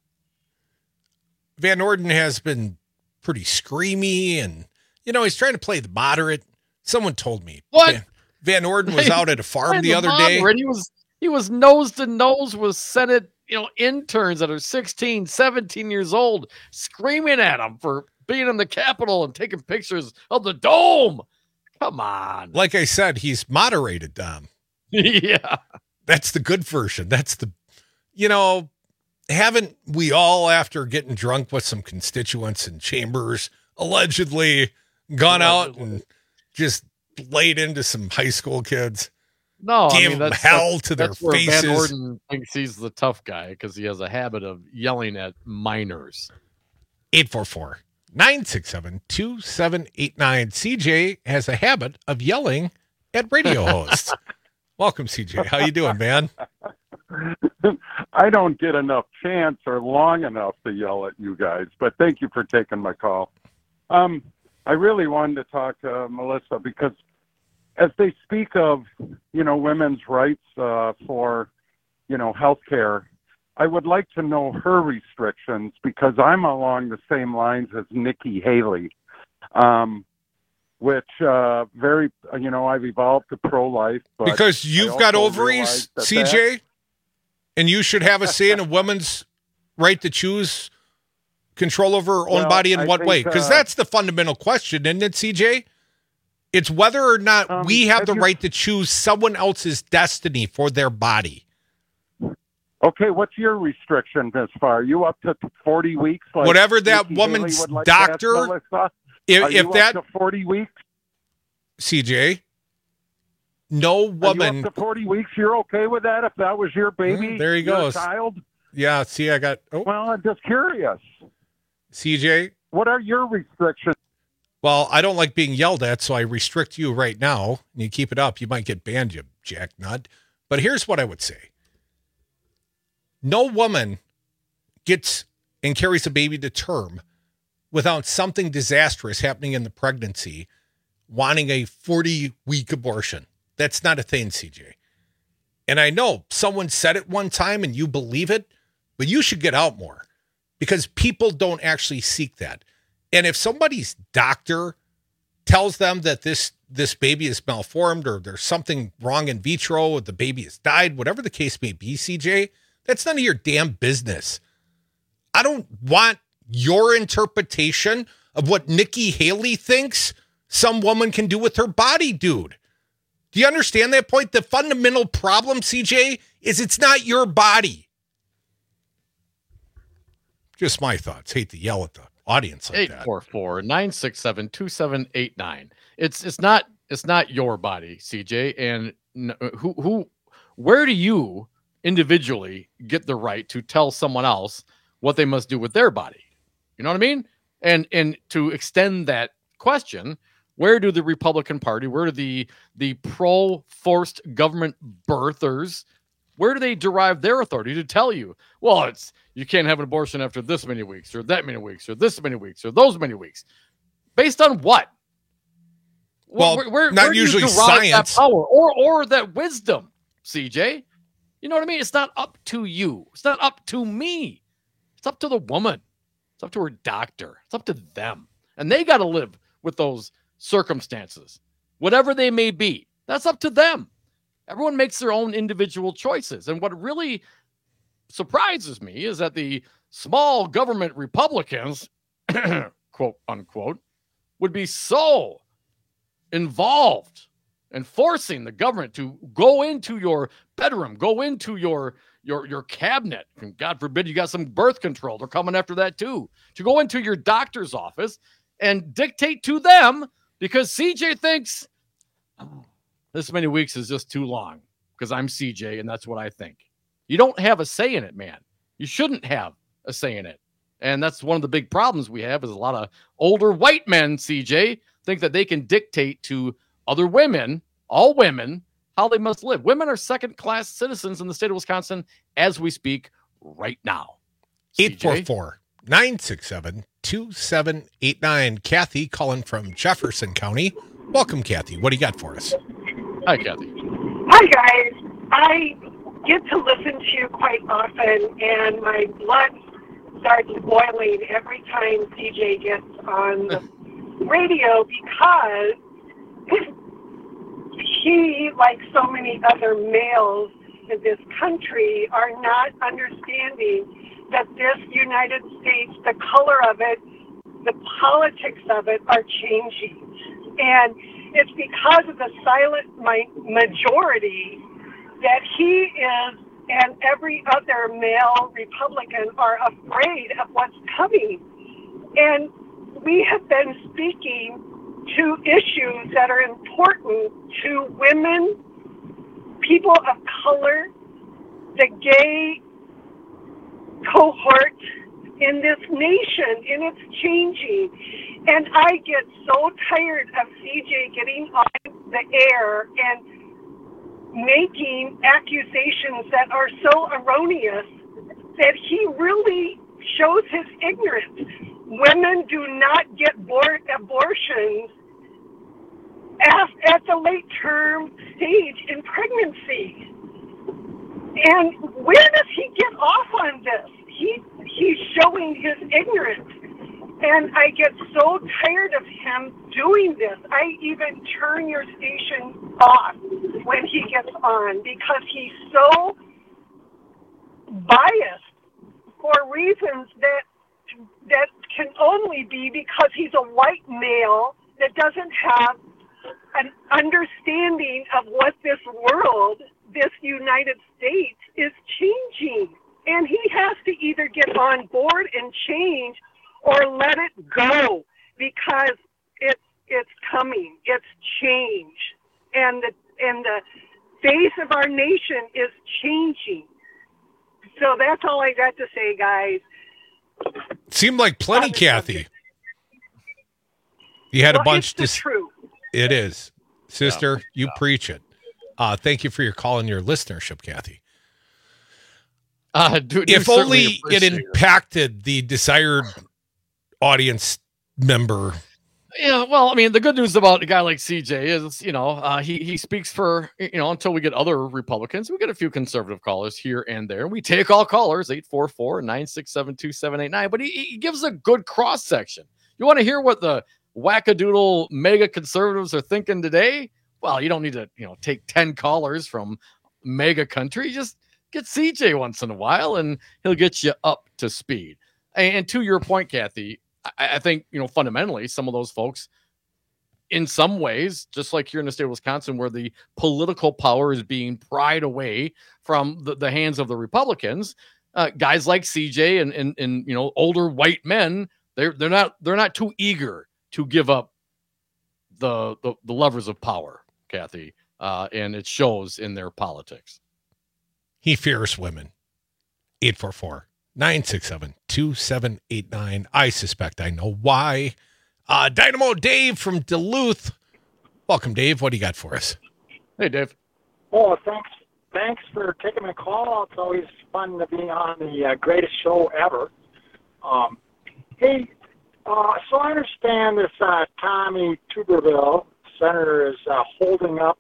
Van Orden has been pretty screamy, and, he's trying to play the moderate. Someone told me. What? Van Orden was out at a farm the other day. He was nose to nose with Senate, interns that are 16, 17 years old, screaming at him for being in the Capitol and taking pictures of the dome. Come on. Like I said, he's moderated, Dom. Yeah. That's the good version. That's the, haven't we all, after getting drunk with some constituents in chambers, allegedly gone out and just laid into some high school kids? No, gave them hell to their faces. Van Orden thinks he's the tough guy because he has a habit of yelling at minors. 844-967-2789. CJ has a habit of yelling at radio hosts. Welcome, CJ. How you doing, man? I don't get enough chance or long enough to yell at you guys, but thank you for taking my call. I really wanted to talk to Melissa because as they speak of, women's rights for, health care, I would like to know her restrictions because I'm along the same lines as Nikki Haley, which I've evolved to pro-life. Because you've got ovaries, CJ, and you should have a say in a woman's right to choose control over her own body in what way? Because that's the fundamental question, isn't it, CJ? It's whether or not we have the right to choose someone else's destiny for their body. Okay, what's your restriction this far? Are you up to 40 weeks? Like whatever that woman's doctor. If that up to 40 weeks, CJ, no woman. Are you up to 40 weeks, you're okay with that? If that was your baby, there he goes. Child. Yeah. See, I got. Oh. Well, I'm just curious. CJ, what are your restrictions? Well, I don't like being yelled at, so I restrict you right now. And you keep it up, you might get banned, you jacknut. But here's what I would say. No woman gets and carries a baby to term without something disastrous happening in the pregnancy, wanting a 40-week abortion. That's not a thing, CJ. And I know someone said it one time and you believe it, but you should get out more because people don't actually seek that. And if somebody's doctor tells them that this baby is malformed or there's something wrong in vitro or the baby has died, whatever the case may be, CJ, that's none of your damn business. I don't want your interpretation of what Nikki Haley thinks some woman can do with her body, dude. Do you understand that point? The fundamental problem, CJ, is it's not your body. Just my thoughts. Hate to yell at the audience like that. 844-967-2789. It's not your body, CJ. And where do you individually get the right to tell someone else what they must do with their body? You know what I mean? And to extend that question, where do the Republican Party, where do the pro-forced government birthers, where do they derive their authority to tell you, well, you can't have an abortion after this many weeks or that many weeks or this many weeks or those many weeks? Based on what? Well, where not do you usually derive science. that power or that wisdom, CJ. You know what I mean? It's not up to you. It's not up to me. It's up to the woman. It's up to her doctor. It's up to them. And they got to live with those circumstances, whatever they may be. That's up to them. Everyone makes their own individual choices. And what really surprises me is that the small government Republicans, quote unquote, would be so involved in forcing the government to go into your bedroom, go into your cabinet. And God forbid you got some birth control. They're coming after that too. To go into your doctor's office and dictate to them because CJ thinks this many weeks is just too long because I'm CJ and that's what I think. You don't have a say in it, man. You shouldn't have a say in it. And that's one of the big problems we have is a lot of older white men, CJ, think that they can dictate to other women, all women, how they must live. Women are second-class citizens in the state of Wisconsin as we speak right now. 844-967-2789. Kathy calling from Jefferson County. Welcome, Kathy. What do you got for us? Hi, Kathy. Hi, guys. I get to listen to you quite often, and my blood starts boiling every time CJ gets on the radio because he, like so many other males in this country, are not understanding that this United States, the color of it, the politics of it are changing. And it's because of the silent majority that he is and every other male Republican are afraid of what's coming. And we have been speaking to issues that are important to women, people of color, the gay cohort in this nation, and it's changing. And I get so tired of CJ getting on the air and making accusations that are so erroneous that he really shows his ignorance. Women do not get abortions at the late-term stage in pregnancy. And where does he get off on this? He's showing his ignorance. And I get so tired of him doing this. I even turn your station off when he gets on because he's so biased for reasons that can only be because he's a white male that doesn't have an understanding of what this world, this United States, is changing. And he has to either get on board and change or let it go because it's coming. It's change. And the face of our nation is changing. So that's all I got to say, guys. Seemed like plenty, Kathy. You had a bunch. It's the truth. It is. Sister, you preach it. Thank you for your call and your listenership, Kathy. If only it impacted the desired audience member. Yeah, well, I mean, the good news about a guy like CJ is, he speaks for, until we get other Republicans. We get a few conservative callers here and there. We take all callers, 844-967-2789, but he gives a good cross-section. You want to hear what the wackadoodle mega conservatives are thinking today? Well, you don't need to, take 10 callers from mega country. Just get CJ once in a while, and he'll get you up to speed. And to your point, Kathy, I think, fundamentally, some of those folks, in some ways, just like here in the state of Wisconsin, where the political power is being pried away from the hands of the Republicans, guys like CJ and older white men, they're not too eager to give up the levers of power, Kathy, and it shows in their politics. He fears women. 844-967-2789. I suspect I know why. Dynamo Dave from Duluth. Welcome, Dave. What do you got for us? Hey, Dave. Oh, thanks for taking my call. It's always fun to be on the greatest show ever. Hey, So I understand this Tommy Tuberville senator is holding up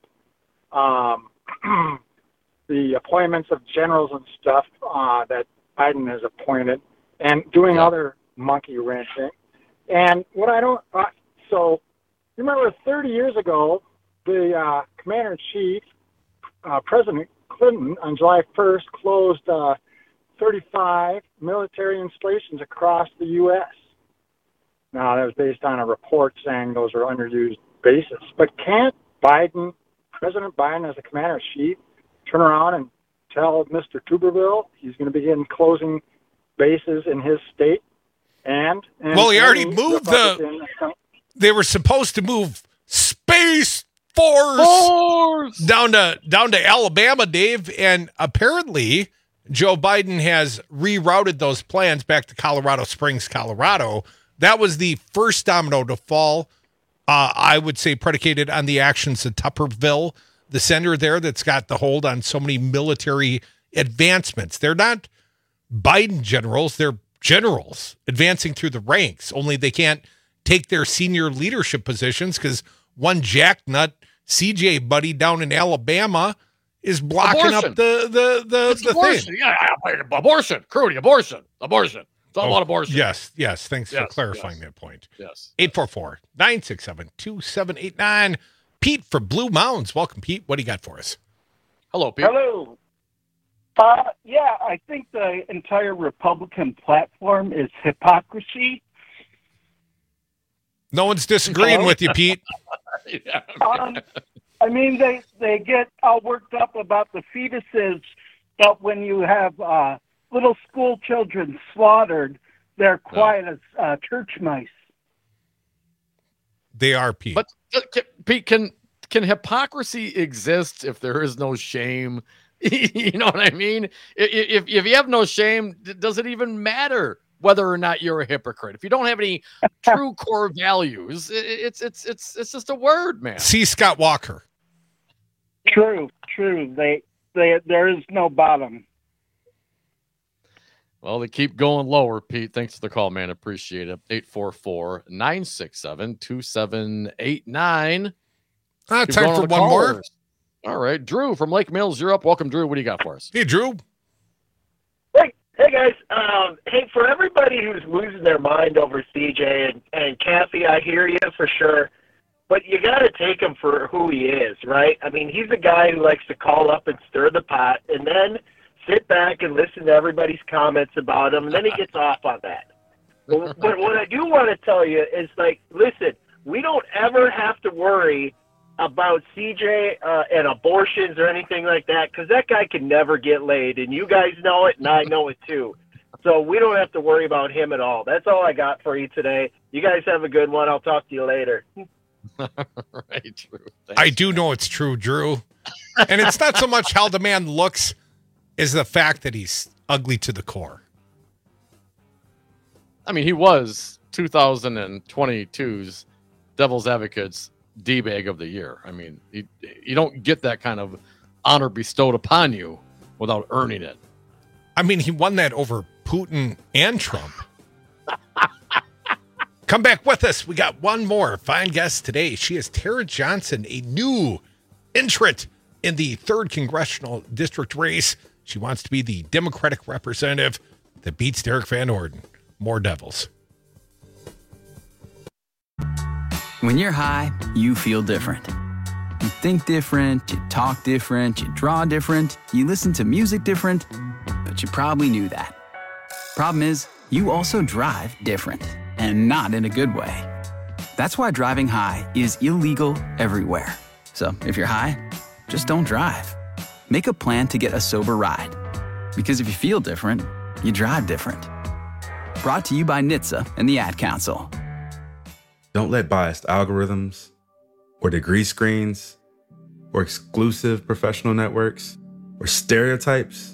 the appointments of generals and stuff that Biden has appointed and doing other monkey wrenching. And what I don't, so remember 30 years ago, the commander-in-chief, President Clinton, on July 1st, closed 35 military installations across the U.S. Now, that was based on a report saying those are underused bases. But can't President Biden, as the commander-in-chief, turn around and tell Mr. Tuberville he's going to begin closing bases in his state? And well, he already moved they were supposed to move Space Force down to Alabama, Dave, and apparently Joe Biden has rerouted those plans back to Colorado Springs, Colorado. That was the first domino to fall, I would say, predicated on the actions of Tuberville, the senator there that's got the hold on so many military advancements. They're not Biden generals, they're generals advancing through the ranks, only they can't take their senior leadership positions because one jacknut CJ buddy down in Alabama is blocking up the abortion. thing. Yeah, abortion, Crudy, abortion. It's all about abortion. Yes. Thanks for clarifying that point. Yes. 844-967-2789. Pete from Blue Mounds. Welcome, Pete. What do you got for us? Hello, Pete. Hello. Yeah, I think the entire Republican platform is hypocrisy. No one's disagreeing with you, Pete. Yeah. I mean, they get all worked up about the fetuses, but when you have little school children slaughtered, they're quiet as church mice. They are, Pete. But Pete, can hypocrisy exist if there is no shame? You know what I mean? If you have no shame, does it even matter whether or not you're a hypocrite? If you don't have any true core values, it's just a word, man. See Scott Walker. True. There is no bottom. Well, they keep going lower, Pete. Thanks for the call, man. Appreciate it. 844-967-2789. Time for one more. All right. Drew from Lake Mills, you're up. Welcome, Drew. What do you got for us? Hey, Drew. Hey guys. Hey, for everybody who's losing their mind over CJ and Kathy, I hear you for sure. But you got to take him for who he is, right? I mean, he's a guy who likes to call up and stir the pot and then sit back and listen to everybody's comments about him, and then he gets off on that. But what I do want to tell you is, like, listen, we don't ever have to worry about CJ and abortions or anything like that, because that guy can never get laid, and you guys know it, and I know it too. So we don't have to worry about him at all. That's all I got for you today. You guys have a good one. I'll talk to you later. Right, Drew. Thanks. I do know it's true, Drew. And it's not so much how the man looks as the fact that he's ugly to the core. I mean, he was 2022's Devil's Advocates D-Bag of the Year. I mean, you don't get that kind of honor bestowed upon you without earning it. I mean, he won that over Putin and Trump. Come back with us. We got one more fine guest today. She is Tara Johnson, a new entrant in the 3rd Congressional District race. She wants to be the Democratic representative that beats Derek Van Orden. More Devils. When you're high, you feel different. You think different, you talk different, you draw different, you listen to music different, but you probably knew that. Problem is, you also drive different, and not in a good way. That's why driving high is illegal everywhere. So if you're high, just don't drive. Make a plan to get a sober ride. Because if you feel different, you drive different. Brought to you by NHTSA and the Ad Council. Don't let biased algorithms or degree screens or exclusive professional networks or stereotypes.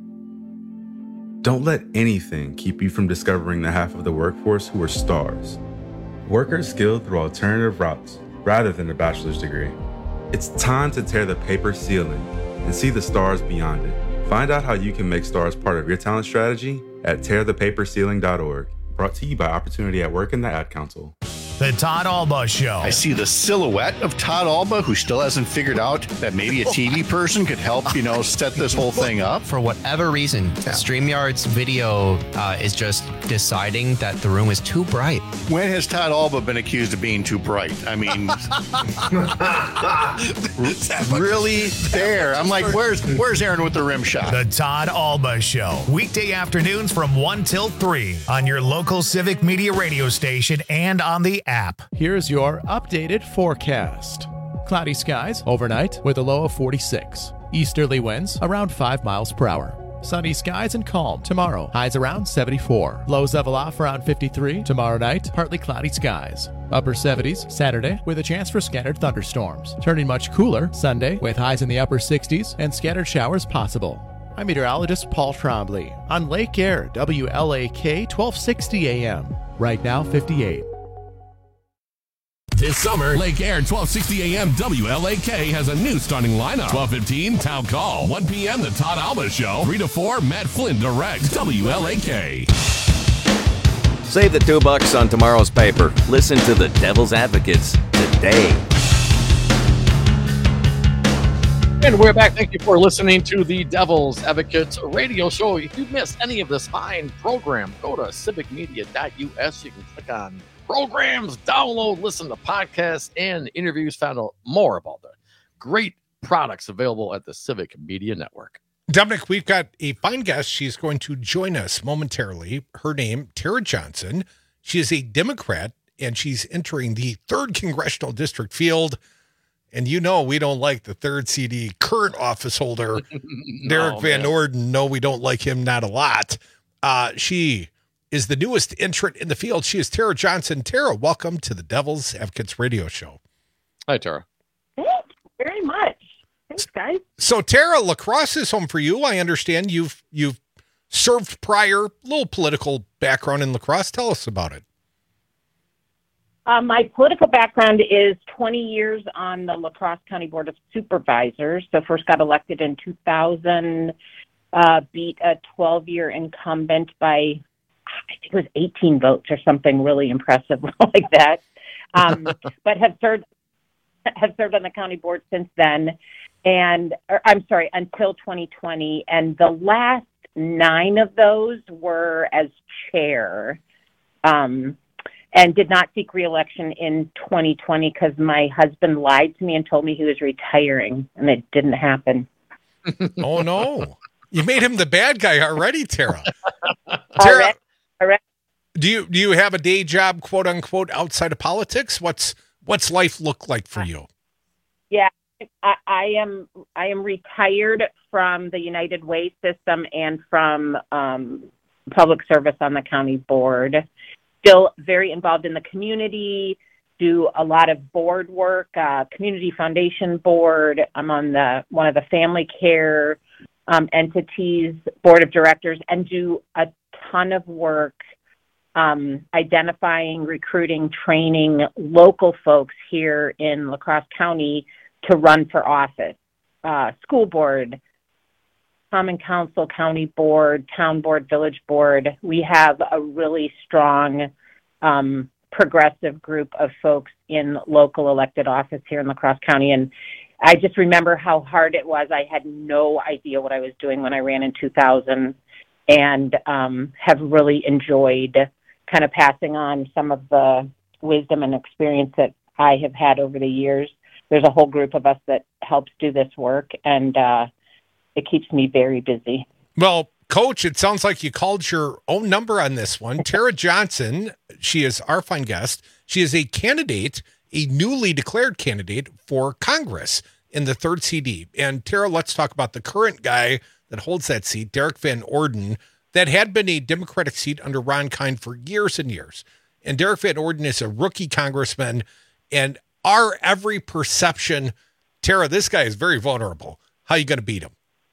Don't let anything keep you from discovering the half of the workforce who are stars. Workers skilled through alternative routes rather than a bachelor's degree. It's time to tear the paper ceiling and see the stars beyond it. Find out how you can make stars part of your talent strategy at tearthepaperceiling.org. brought to you by Opportunity at Work and the Ad Council. The Todd Alba Show. I see the silhouette of Todd Alba, who still hasn't figured out that maybe a TV person could help, set this whole thing up. For whatever reason, StreamYard's video is just deciding that the room is too bright. When has Todd Alba been accused of being too bright? I mean, really there. I'm like, where's Aaron with the rim shot? The Todd Alba Show. Weekday afternoons from 1 till 3 on your local Civic Media radio station and on the app. Here's your updated forecast. Cloudy skies overnight with a low of 46. Easterly winds around 5 miles per hour. Sunny skies and calm tomorrow. Highs around 74. Lows level off around 53. Tomorrow night, partly cloudy skies. Upper 70s Saturday with a chance for scattered thunderstorms. Turning much cooler Sunday with highs in the upper 60s and scattered showers possible. I'm meteorologist Paul Trombley on Lake Air, WLAK 1260 AM. Right now, 58. This summer, Lake Air 1260 AM WLAK has a new starting lineup. 12:15 Town Call. 1 p.m. The Todd Alba Show. 3 to 4 Matt Flynn directs WLAK. Save the $2 on tomorrow's paper. Listen to the Devil's Advocates today. And we're back. Thank you for listening to the Devil's Advocates radio show. If you missed any of this fine program, go to civicmedia.us. You can click on programs, download, listen to podcasts and interviews, found out more about the great products available at the Civic Media Network. Dominic, we've got a fine guest. She's going to join us momentarily. Her name, Tara Johnson. She is a Democrat, and she's entering the 3rd Congressional District field. And we don't like the 3rd CD current office holder, Derek Van Orden. No, we don't like him, not a lot. She is the newest entrant in the field. She is Tara Johnson. Tara, welcome to the Devil's Advocates radio show. Hi, Tara. Thanks very much. Thanks, guys. So, Tara, La Crosse is home for you. I understand you've served prior, little political background in La Crosse. Tell us about it. My political background is 20 years on the La Crosse County Board of Supervisors. So first got elected in 2000, beat a 12-year incumbent by, I think it was 18 votes or something really impressive like that. But have served on the county board since then, until 2020. And the last 9 of those were as chair. And did not seek re-election in 2020 because my husband lied to me and told me he was retiring, and it didn't happen. Oh, no. You made him the bad guy already, Tara. Tara, already. Do you have a day job, quote unquote, outside of politics? What's life look like for you? Yeah, I am retired from the United Way system and from public service on the county board. Still very involved in the community, do a lot of board work, community foundation board. I'm on one of the family care entities board of directors, and do a ton of work identifying, recruiting, training local folks here in La Crosse County to run for office. School board, common council, county board, town board, village board. We have a really strong progressive group of folks in local elected office here in La Crosse County. And I just remember how hard it was. I had no idea what I was doing when I ran in 2000, and have really enjoyed kind of passing on some of the wisdom and experience that I have had over the years. There's a whole group of us that helps do this work, and it keeps me very busy. Well, Coach, it sounds like you called your own number on this one. Tara Johnson, she is our fine guest. She is a candidate, a newly declared candidate for Congress in the 3rd CD. And Tara, let's talk about the current guy that holds that seat, Derek Van Orden, that had been a Democratic seat under Ron Kind for years and years. And Derek Van Orden is a rookie congressman, and our every perception, Tara, this guy is very vulnerable. How are you going to beat him?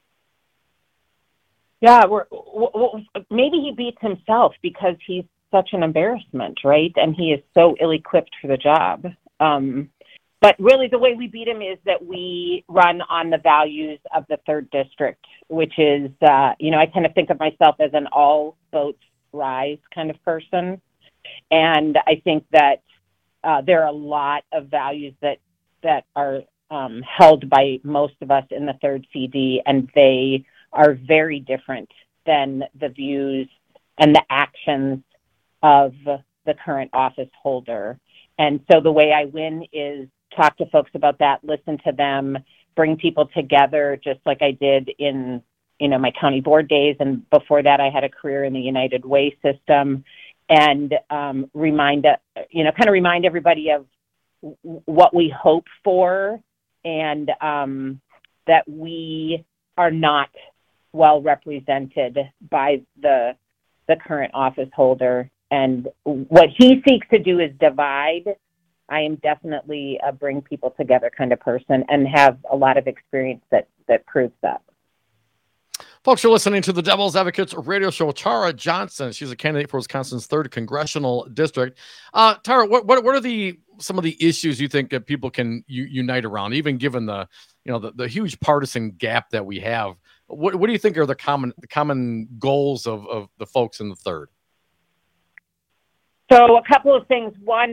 Yeah, maybe he beats himself because he's such an embarrassment, right? And he is so ill-equipped for the job. But really, the way we beat him is that we run on the values of the 3rd District, which is, I kind of think of myself as an all votes rise kind of person. And I think that there are a lot of values that are held by most of us in the third CD, and they are very different than the views and the actions of the current office holder. And so the way I win is talk to folks about that, listen to them, bring people together, just like I did in, my county board days. And before that, I had a career in the United Way system, and remind everybody of what we hope for, and that we are not well represented by the current office holder. And what he seeks to do is divide. I am definitely a bring people together kind of person, and have a lot of experience that proves that. Folks, you're listening to the Devil's Advocates radio show. Tara Johnson, she's a candidate for Wisconsin's 3rd Congressional District. Tara, what are some of the issues you think that people can unite around, even given the huge partisan gap that we have? What do you think are the common goals of the folks in the 3rd? So a couple of things. One,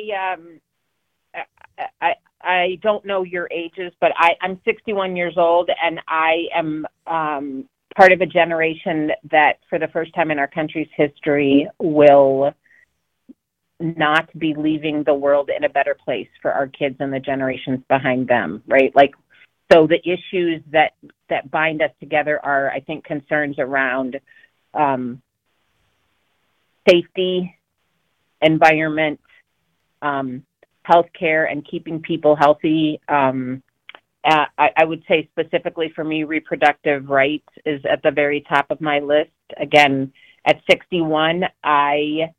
I don't know your ages, but I'm 61 years old, and I am part of a generation that for the first time in our country's history will not be leaving the world in a better place for our kids and the generations behind them, right? So the issues that bind us together are, I think, concerns around safety, environment, healthcare, and keeping people healthy. I would say specifically for me, reproductive rights is at the very top of my list. Again, at 61, I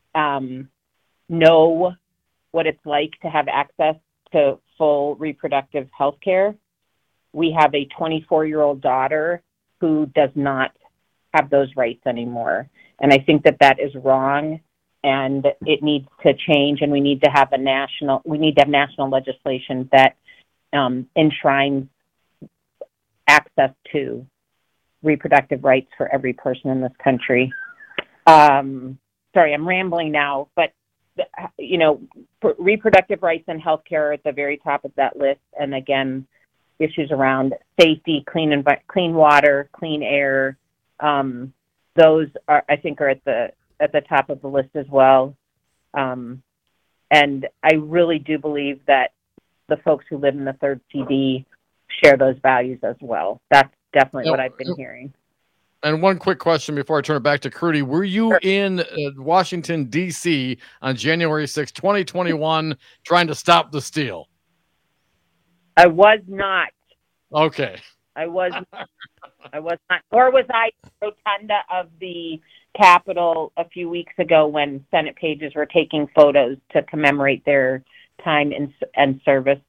know what it's like to have access to full reproductive health care. We have a 24-year-old daughter who does not have those rights anymore. And I think that is wrong, and it needs to change, and we need to have national legislation that enshrines access to reproductive rights for every person in this country. Sorry, I'm rambling now, but reproductive rights and healthcare are at the very top of that list. And again, issues around safety, clean water, clean air, those are, I think, are at the top of the list as well. And I really do believe that the folks who live in the 3rd CD share those values as well. That's definitely what I've been hearing. And one quick question before I turn it back to Crudy. Were you in Washington, D.C. on January 6, 2021, trying to stop the steal? I was not. Okay. I was not, nor was I in the rotunda of the Capitol a few weeks ago when Senate pages were taking photos to commemorate their time and service.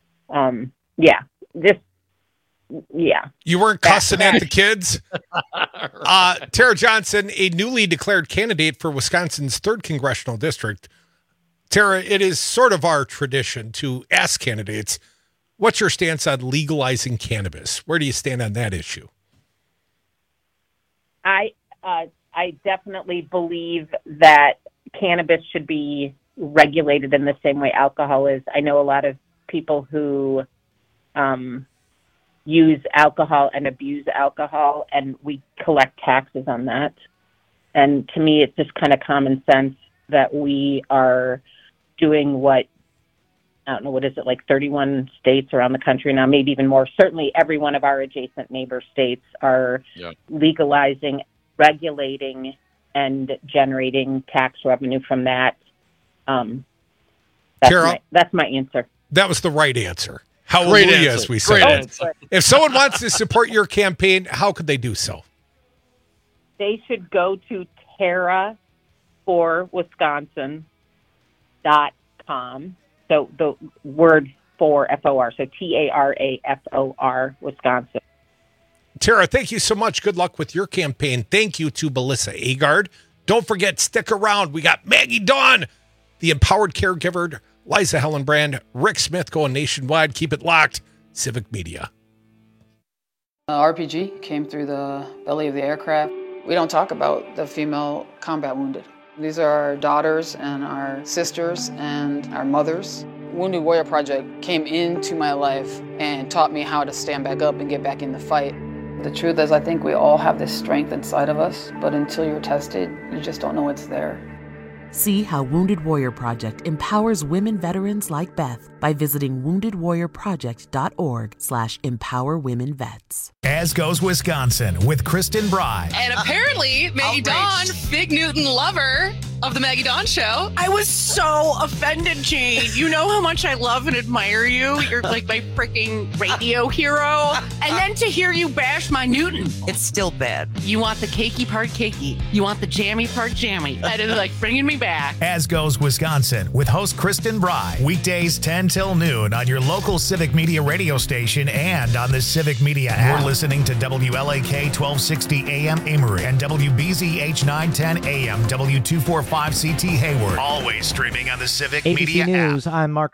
You weren't cussing at the kids? Tara Johnson, a newly declared candidate for Wisconsin's 3rd Congressional District. Tara, it is sort of our tradition to ask candidates, what's your stance on legalizing cannabis? Where do you stand on that issue? I definitely believe that cannabis should be regulated in the same way alcohol is. I know a lot of people who use alcohol and abuse alcohol, and we collect taxes on that. And to me, it's just kind of common sense that we are doing what, I don't know, what is it, like 31 states around the country now, maybe even more. Certainly every one of our adjacent neighbor states are legalizing, regulating, and generating tax revenue from that. That's my answer. That was the right answer. Hallelujah, as we say. If someone wants to support your campaign, how could they do so? They should go to TaraForWisconsin.com. So the word for FOR, so TARAFOR, Wisconsin. Tara, thank you so much. Good luck with your campaign. Thank you to Melissa Agard. Don't forget, stick around. We got Maggie Dawn, the Empowered Caregiver, Liza Hellenbrand, Rick Smith going nationwide. Keep it locked. Civic Media. RPG came through the belly of the aircraft. We don't talk about the female combat wounded. These are our daughters and our sisters and our mothers. Wounded Warrior Project came into my life and taught me how to stand back up and get back in the fight. The truth is, I think we all have this strength inside of us, but until you're tested, you just don't know it's there. See how Wounded Warrior Project empowers women veterans like Beth by visiting woundedwarriorproject.org/empowerwomenvets. As Goes Wisconsin with Kristen Bry. And apparently, Maggie Dawn, big Newton lover of the Maggie Dawn Show. I was so offended, Jane. You know how much I love and admire you. You're like my freaking radio hero. And then to hear you bash my Newton. It's still bad. You want the cakey part cakey. You want the jammy part jammy. That is like bringing me back. As Goes Wisconsin with host Kristen Bry. Weekdays 10 till noon on your local Civic Media radio station and on the Civic Media app. You're listening to WLAK 1260 AM Amory and WBZH 910 AM W245 CT Hayward. Always streaming on the Civic ABC Media app. News, I'm Mark